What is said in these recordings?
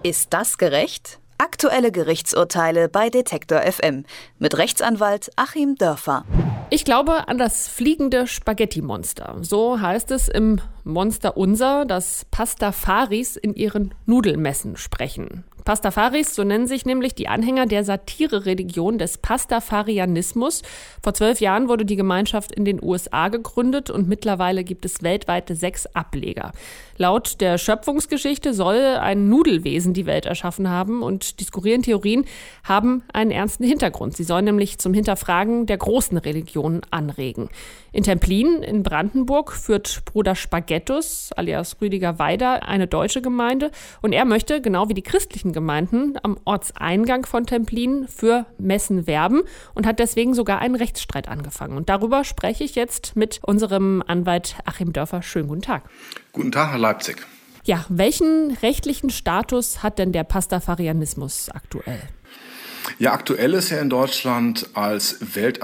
Ist das gerecht? Aktuelle Gerichtsurteile bei Detektor FM mit Rechtsanwalt Achim Dörfer. Ich glaube an das fliegende Spaghetti-Monster. So heißt es im Monster Unser, das Pastafaris in ihren Nudelmessen sprechen. Pastafaris, so nennen sich nämlich die Anhänger der Satire-Religion des Pastafarianismus. Vor 12 Jahren wurde die Gemeinschaft in den USA gegründet und mittlerweile gibt es weltweit 6 Ableger. Laut der Schöpfungsgeschichte soll ein Nudelwesen die Welt erschaffen haben und die skurrilen Theorien haben einen ernsten Hintergrund. Sie sollen nämlich zum Hinterfragen der großen Religionen anregen. In Templin in Brandenburg führt Bruder Spaghettus, alias Rüdiger Weider, eine deutsche Gemeinde und er möchte, genau wie die christlichen Gemeinden, am Ortseingang von Templin für Messen werben und hat deswegen sogar einen Rechtsstreit angefangen. Und darüber spreche ich jetzt mit unserem Anwalt Achim Dörfer. Schönen guten Tag. Guten Tag, Herr Leipzig. Ja, welchen rechtlichen Status hat denn der Pastafarianismus aktuell? Ja, aktuell ist er in Deutschland als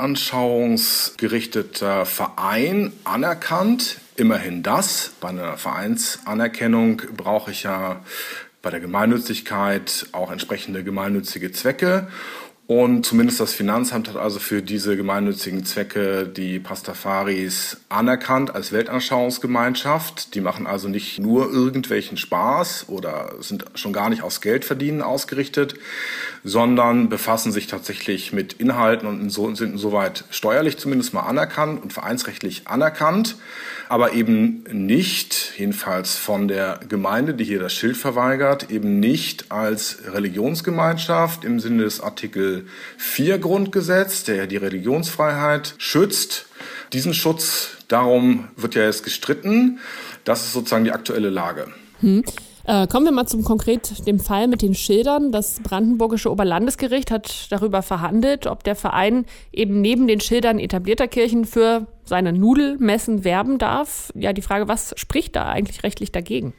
weltanschauungsgerichteter Verein anerkannt. Immerhin das. Bei einer Vereinsanerkennung brauche ich ja bei der Gemeinnützigkeit auch entsprechende gemeinnützige Zwecke. Und zumindest das Finanzamt hat also für diese gemeinnützigen Zwecke die Pastafaris anerkannt als Weltanschauungsgemeinschaft. Die machen also nicht nur irgendwelchen Spaß oder sind schon gar nicht aufs Geldverdienen ausgerichtet, sondern befassen sich tatsächlich mit Inhalten und sind insoweit steuerlich zumindest mal anerkannt und vereinsrechtlich anerkannt, aber eben nicht, jedenfalls von der Gemeinde, die hier das Schild verweigert, eben nicht als Religionsgemeinschaft im Sinne des Artikel 4 Grundgesetz, der ja die Religionsfreiheit schützt. Diesen Schutz, darum wird ja jetzt gestritten. Das ist sozusagen die aktuelle Lage. Kommen wir mal zum dem Fall mit den Schildern. Das Brandenburgische Oberlandesgericht hat darüber verhandelt, ob der Verein eben neben den Schildern etablierter Kirchen für seine Nudelmessen werben darf. Ja, die Frage, was spricht da eigentlich rechtlich dagegen?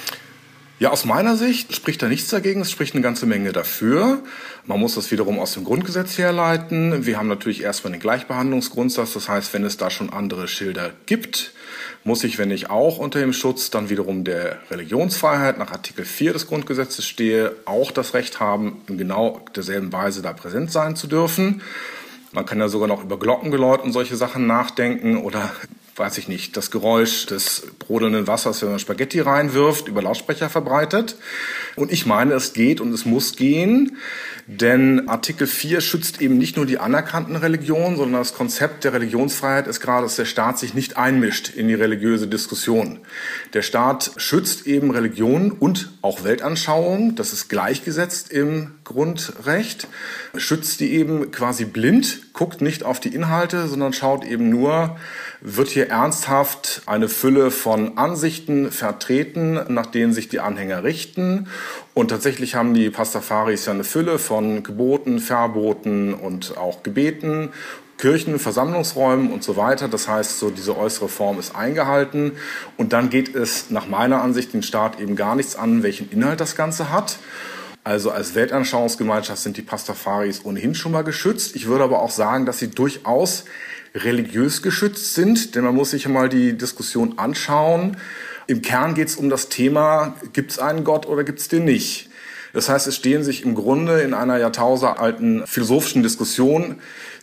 Ja, aus meiner Sicht spricht da nichts dagegen, es spricht eine ganze Menge dafür. Man muss das wiederum aus dem Grundgesetz herleiten. Wir haben natürlich erstmal den Gleichbehandlungsgrundsatz, das heißt, wenn es da schon andere Schilder gibt, muss ich, wenn ich auch unter dem Schutz dann wiederum der Religionsfreiheit nach Artikel 4 des Grundgesetzes stehe, auch das Recht haben, in genau derselben Weise da präsent sein zu dürfen. Man kann ja sogar noch über Glockengeläut und solche Sachen nachdenken oder, weiß ich nicht, das Geräusch des brodelnden Wassers, wenn man Spaghetti reinwirft, über Lautsprecher verbreitet. Und ich meine, es geht und es muss gehen, denn Artikel 4 schützt eben nicht nur die anerkannten Religionen, sondern das Konzept der Religionsfreiheit ist gerade, dass der Staat sich nicht einmischt in die religiöse Diskussion. Der Staat schützt eben Religionen und auch Weltanschauungen, das ist gleichgesetzt im Grundrecht, schützt die eben quasi blind, guckt nicht auf die Inhalte, sondern schaut eben nur, wird hier ernsthaft eine Fülle von Ansichten vertreten, nach denen sich die Anhänger richten. Und tatsächlich haben die Pastafaris ja eine Fülle von Geboten, Verboten und auch Gebeten, Kirchen, Versammlungsräumen und so weiter. Das heißt, so diese äußere Form ist eingehalten. Und dann geht es nach meiner Ansicht den Staat eben gar nichts an, welchen Inhalt das Ganze hat. Also als Weltanschauungsgemeinschaft sind die Pastafaris ohnehin schon mal geschützt. Ich würde aber auch sagen, dass sie durchaus religiös geschützt sind, denn man muss sich mal die Diskussion anschauen. Im Kern geht es um das Thema, gibt es einen Gott oder gibt es den nicht? Das heißt, es stehen sich im Grunde in einer jahrtausendalten philosophischen Diskussion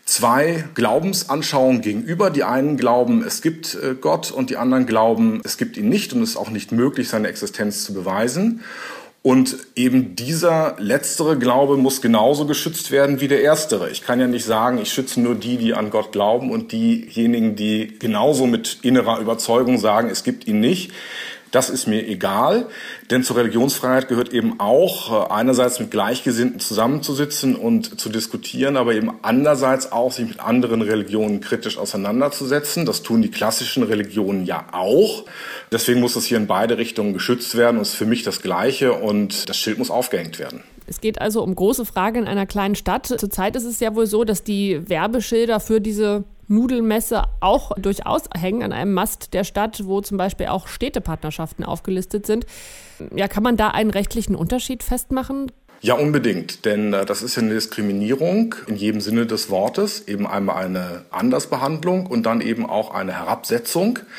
2 Glaubensanschauungen gegenüber. Die einen glauben, es gibt Gott und die anderen glauben, es gibt ihn nicht und es ist auch nicht möglich, seine Existenz zu beweisen. Und eben dieser letztere Glaube muss genauso geschützt werden wie der erstere. Ich kann ja nicht sagen, ich schütze nur die an Gott glauben und diejenigen, die genauso mit innerer Überzeugung sagen, es gibt ihn nicht. Das ist mir egal, denn zur Religionsfreiheit gehört eben auch, einerseits mit Gleichgesinnten zusammenzusitzen und zu diskutieren, aber eben andererseits auch, sich mit anderen Religionen kritisch auseinanderzusetzen. Das tun die klassischen Religionen ja auch. Deswegen muss es hier in beide Richtungen geschützt werden und ist für mich das Gleiche und das Schild muss aufgehängt werden. Es geht also um große Fragen in einer kleinen Stadt. Zurzeit ist es ja wohl so, dass die Werbeschilder für diese Nudelmesse auch durchaus hängen an einem Mast der Stadt, wo zum Beispiel auch Städtepartnerschaften aufgelistet sind. Ja, kann man da einen rechtlichen Unterschied festmachen? Ja, unbedingt, denn das ist ja eine Diskriminierung in jedem Sinne des Wortes, eben einmal eine Andersbehandlung und dann eben auch eine Herabsetzung.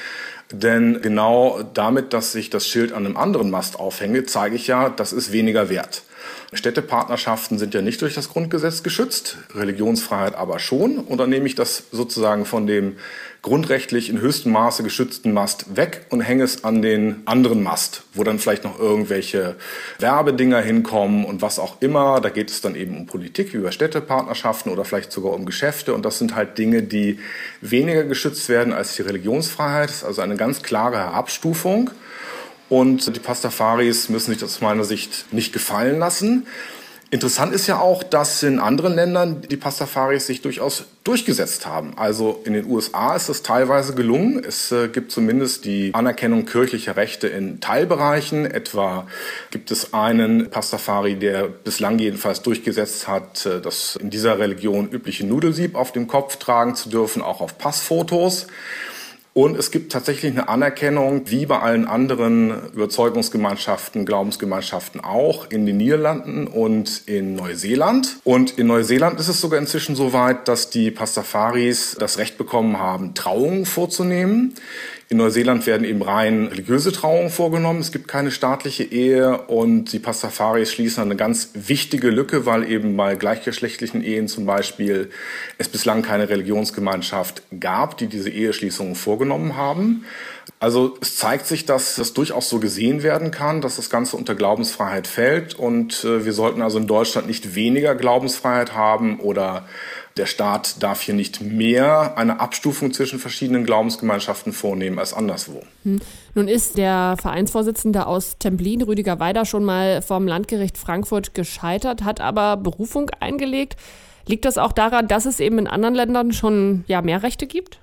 Denn genau damit, dass ich das Schild an einem anderen Mast aufhänge, zeige ich ja, das ist weniger wert. Städtepartnerschaften sind ja nicht durch das Grundgesetz geschützt, Religionsfreiheit aber schon. Und dann nehme ich das sozusagen von dem grundrechtlich in höchstem Maße geschützten Mast weg und hänge es an den anderen Mast, wo dann vielleicht noch irgendwelche Werbedinger hinkommen und was auch immer. Da geht es dann eben um Politik, wie über Städtepartnerschaften oder vielleicht sogar um Geschäfte. Und das sind halt Dinge, die weniger geschützt werden als die Religionsfreiheit. Das ist also eine ganz klare Herabstufung. Und die Pastafaris müssen sich das aus meiner Sicht nicht gefallen lassen. Interessant ist ja auch, dass in anderen Ländern die Pastafaris sich durchaus durchgesetzt haben. Also in den USA ist es teilweise gelungen. Es gibt zumindest die Anerkennung kirchlicher Rechte in Teilbereichen. Etwa gibt es einen Pastafari, der bislang jedenfalls durchgesetzt hat, das in dieser Religion übliche Nudelsieb auf dem Kopf tragen zu dürfen, auch auf Passfotos. Und es gibt tatsächlich eine Anerkennung, wie bei allen anderen Überzeugungsgemeinschaften, Glaubensgemeinschaften auch, in den Niederlanden und in Neuseeland. Und in Neuseeland ist es sogar inzwischen so weit, dass die Pastafaris das Recht bekommen haben, Trauungen vorzunehmen. In Neuseeland werden eben rein religiöse Trauungen vorgenommen. Es gibt keine staatliche Ehe und die Pastafaris schließen eine ganz wichtige Lücke, weil eben bei gleichgeschlechtlichen Ehen zum Beispiel es bislang keine Religionsgemeinschaft gab, die diese Eheschließungen vorgenommen haben. Also es zeigt sich, dass das durchaus so gesehen werden kann, dass das Ganze unter Glaubensfreiheit fällt und wir sollten also in Deutschland nicht weniger Glaubensfreiheit haben oder der Staat darf hier nicht mehr eine Abstufung zwischen verschiedenen Glaubensgemeinschaften vornehmen als anderswo. Nun ist der Vereinsvorsitzende aus Templin, Rüdiger Weider, schon mal vom Landgericht Frankfurt gescheitert, hat aber Berufung eingelegt. Liegt das auch daran, dass es eben in anderen Ländern schon mehr Rechte gibt?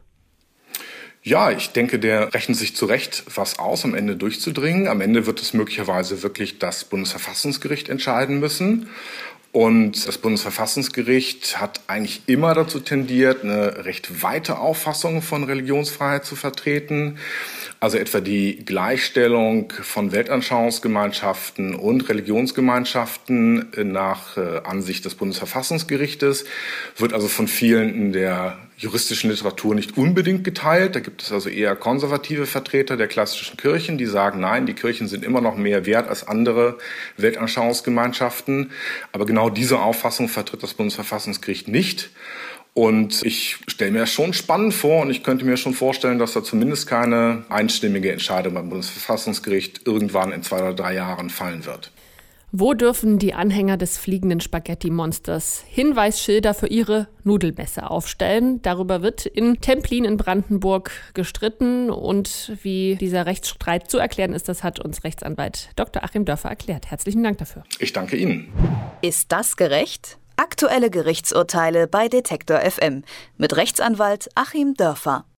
Ja, ich denke, der rechnet sich zu Recht was aus, am Ende durchzudringen. Am Ende wird es möglicherweise wirklich das Bundesverfassungsgericht entscheiden müssen. Und das Bundesverfassungsgericht hat eigentlich immer dazu tendiert, eine recht weite Auffassung von Religionsfreiheit zu vertreten. Also etwa die Gleichstellung von Weltanschauungsgemeinschaften und Religionsgemeinschaften nach Ansicht des Bundesverfassungsgerichtes wird also von vielen in der juristischen Literatur nicht unbedingt geteilt. Da gibt es also eher konservative Vertreter der klassischen Kirchen, die sagen, nein, die Kirchen sind immer noch mehr wert als andere Weltanschauungsgemeinschaften. Aber genau diese Auffassung vertritt das Bundesverfassungsgericht nicht. Und ich stelle mir das schon spannend vor und ich könnte mir schon vorstellen, dass da zumindest keine einstimmige Entscheidung beim Bundesverfassungsgericht irgendwann in 2 oder 3 Jahren fallen wird. Wo dürfen die Anhänger des fliegenden Spaghetti-Monsters Hinweisschilder für ihre Nudelmesse aufstellen? Darüber wird in Templin in Brandenburg gestritten. Und wie dieser Rechtsstreit zu erklären ist, das hat uns Rechtsanwalt Dr. Achim Dörfer erklärt. Herzlichen Dank dafür. Ich danke Ihnen. Ist das gerecht? Aktuelle Gerichtsurteile bei Detektor FM mit Rechtsanwalt Achim Dörfer.